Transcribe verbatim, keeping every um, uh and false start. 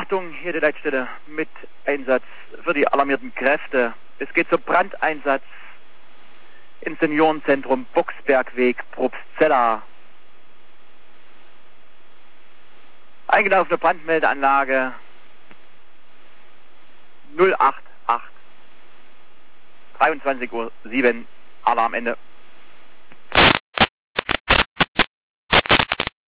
Achtung, hier die Leitstelle mit Einsatz für die alarmierten Kräfte. Es geht zum Brandeinsatz im Seniorenzentrum Boxbergweg, Probstzella. Eingelaufene Brandmeldeanlage null acht acht, dreiundzwanzig Uhr sieben, Alarmende.